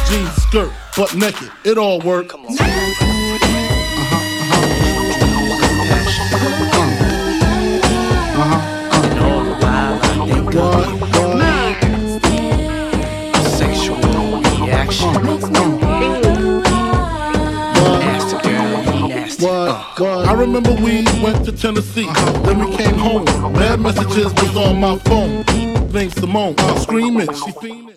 jeans, skirt, butt naked, it all worked. Come on. I remember we went to Tennessee, then we came home. Bad messages was on my phone. Named Simone, screaming, she fiending.